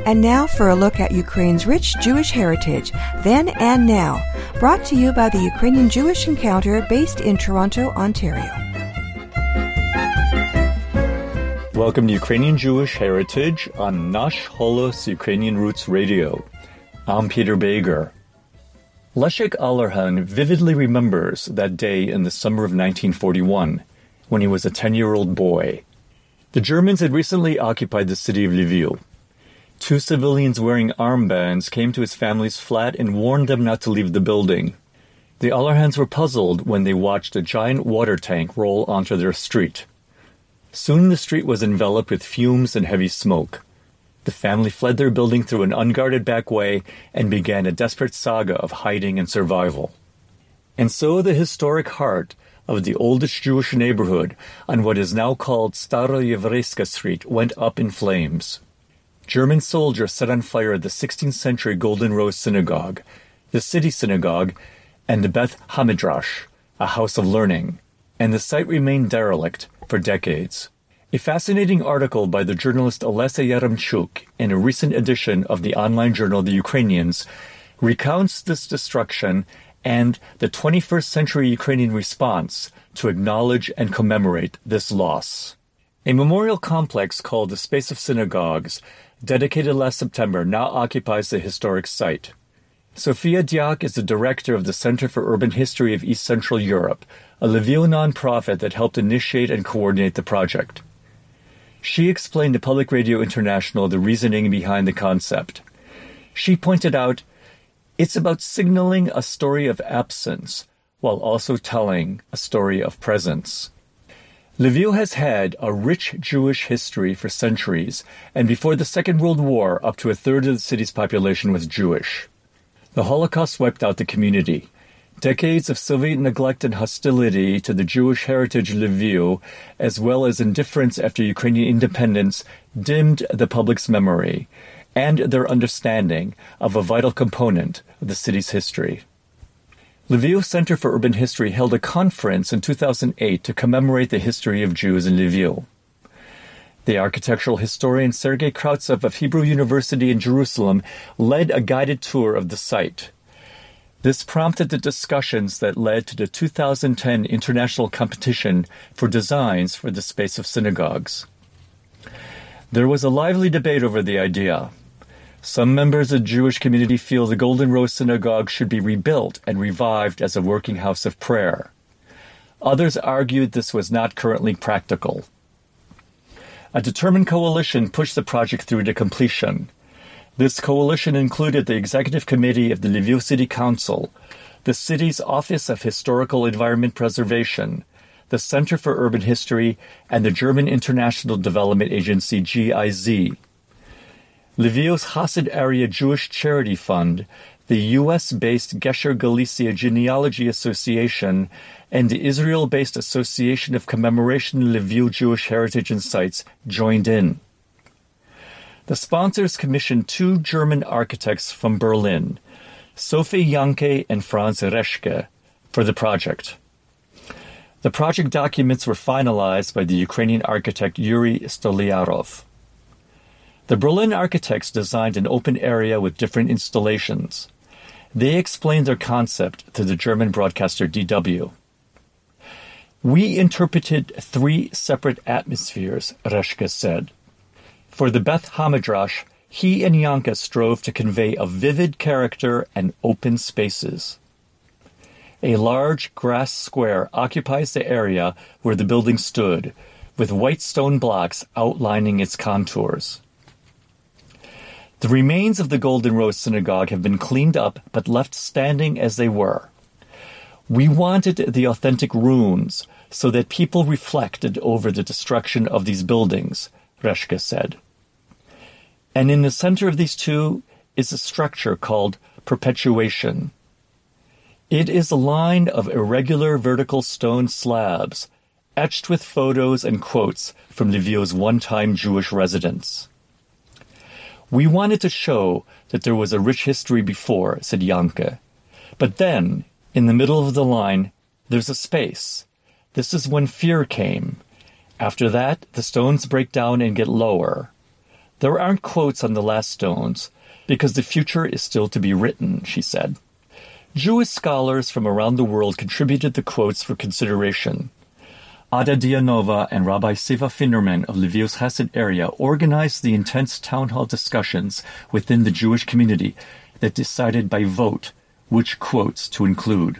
And now for a look at Ukraine's rich Jewish heritage, then and now, brought to you by the Ukrainian Jewish Encounter based in Toronto, Ontario. Welcome to Ukrainian Jewish Heritage on Nash Holos Ukrainian Roots Radio. I'm Peter Bager. Leszek Alerhan vividly remembers that day in the summer of 1941, when he was a 10-year-old boy. The Germans had recently occupied the city of Lviv. Two civilians wearing armbands came to his family's flat and warned them not to leave the building. The Alerhans were puzzled when they watched a giant water tank roll onto their street. Soon the street was enveloped with fumes and heavy smoke. The family fled their building through an unguarded back way and began a desperate saga of hiding and survival. And so the historic heart of the oldest Jewish neighborhood on what is now called Staroyevreiska Street went up in flames. German soldiers set on fire the 16th century Golden Rose Synagogue, the city synagogue, and the Beth Hamidrash, a house of learning, and the site remained derelict for decades. A fascinating article by the journalist Olesa Yaremchuk in a recent edition of the online journal The Ukrainians recounts this destruction and the 21st century Ukrainian response to acknowledge and commemorate this loss. A memorial complex called the Space of Synagogues, dedicated last September, now occupies the historic site. Sophia Diak is the director of the Center for Urban History of East Central Europe, a Lviv nonprofit that helped initiate and coordinate the project. She explained to Public Radio International the reasoning behind the concept. She pointed out, it's about signaling a story of absence while also telling a story of presence. Lviv has had a rich Jewish history for centuries, and before the Second World War, up to a third of the city's population was Jewish. The Holocaust wiped out the community. Decades of Soviet neglect and hostility to the Jewish heritage of Lviv, as well as indifference after Ukrainian independence, dimmed the public's memory and their understanding of a vital component of the city's history. Lviv Center for Urban History held a conference in 2008 to commemorate the history of Jews in Lviv. The architectural historian Sergei Krautsev of Hebrew University in Jerusalem led a guided tour of the site. This prompted the discussions that led to the 2010 international competition for designs for the Space of Synagogues. There was a lively debate over the idea. Some members of the Jewish community feel the Golden Rose Synagogue should be rebuilt and revived as a working house of prayer. Others argued this was not currently practical. A determined coalition pushed the project through to completion. This coalition included the Executive Committee of the Lviv City Council, the city's Office of Historical Environment Preservation, the Center for Urban History, and the German International Development Agency GIZ. Lviv's Hasid Area Jewish Charity Fund, the U.S.-based Gesher Galicia Genealogy Association, and the Israel-based Association of Commemoration Lviv Jewish Heritage and Sites joined in. The sponsors commissioned two German architects from Berlin, Sophie Janke and Franz Reschke, for the project. The project documents were finalized by the Ukrainian architect Yuri Stolyarov. The Berlin architects designed an open area with different installations. They explained their concept to the German broadcaster DW. We interpreted three separate atmospheres, Reschke said. For the Beth Hamidrash, he and Janke strove to convey a vivid character and open spaces. A large grass square occupies the area where the building stood, with white stone blocks outlining its contours. The remains of the Golden Rose Synagogue have been cleaned up but left standing as they were. We wanted the authentic ruins so that people reflected over the destruction of these buildings, Reschke said. And in the center of these two is a structure called perpetuation. It is a line of irregular vertical stone slabs, etched with photos and quotes from Lviv's one-time Jewish residents. We wanted to show that there was a rich history before, said Janke. But then, in the middle of the line, there's a space. This is when fear came. After that, the stones break down and get lower. There aren't quotes on the last stones, because the future is still to be written, she said. Jewish scholars from around the world contributed the quotes for consideration. Ada Dianova and Rabbi Siva Finderman of Lviv's Chesed area organized the intense town hall discussions within the Jewish community that decided by vote which quotes to include.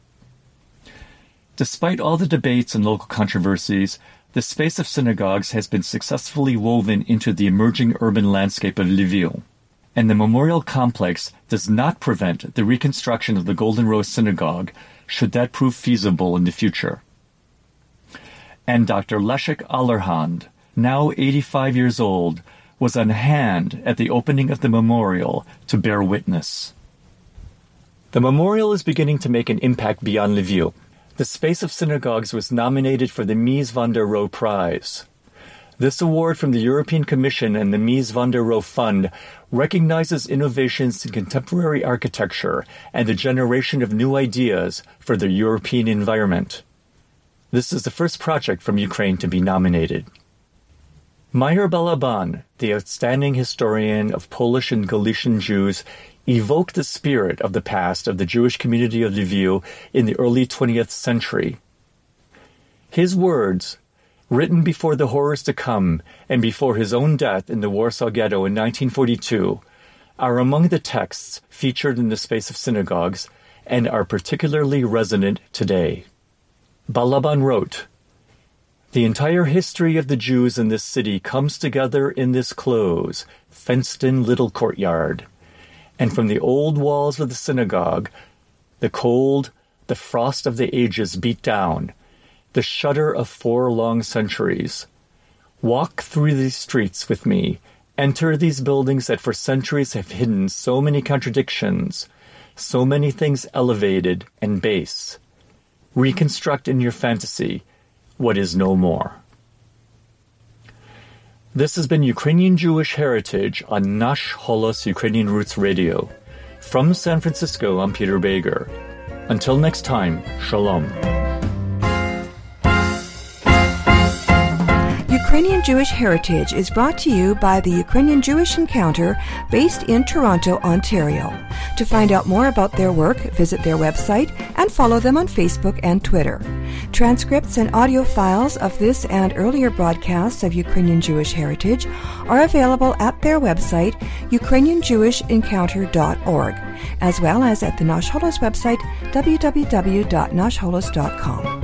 Despite all the debates and local controversies, the space of synagogues has been successfully woven into the emerging urban landscape of Lviv, and the memorial complex does not prevent the reconstruction of the Golden Rose Synagogue, should that prove feasible in the future. And Dr. Leszek Allerhand, now 85 years old, was on hand at the opening of the memorial to bear witness. The memorial is beginning to make an impact beyond Lviv. The Space of Synagogues was nominated for the Mies van der Rohe Prize. This award from the European Commission and the Mies van der Rohe Fund recognizes innovations in contemporary architecture and the generation of new ideas for the European environment. This is the first project from Ukraine to be nominated. Meir Balaban, the outstanding historian of Polish and Galician Jews, evoked the spirit of the past of the Jewish community of Lviv in the early 20th century. His words, written before the horrors to come and before his own death in the Warsaw Ghetto in 1942, are among the texts featured in the Space of Synagogues and are particularly resonant today. Balaban wrote, "The entire history of the Jews in this city comes together in this close, fenced-in little courtyard. And from the old walls of the synagogue, the cold, the frost of the ages beat down, the shudder of 4 long centuries. Walk through these streets with me, enter these buildings that for centuries have hidden so many contradictions, so many things elevated and base. Reconstruct in your fantasy what is no more." This has been Ukrainian Jewish Heritage on Nash Holos Ukrainian Roots Radio. From San Francisco, I'm Peter Bager. Until next time, Shalom. Ukrainian Jewish Heritage is brought to you by the Ukrainian Jewish Encounter based in Toronto, Ontario. To find out more about their work, visit their website and follow them on Facebook and Twitter. Transcripts and audio files of this and earlier broadcasts of Ukrainian Jewish Heritage are available at their website, ukrainianjewishencounter.org, as well as at the Nash Holos website, www.nashholos.com.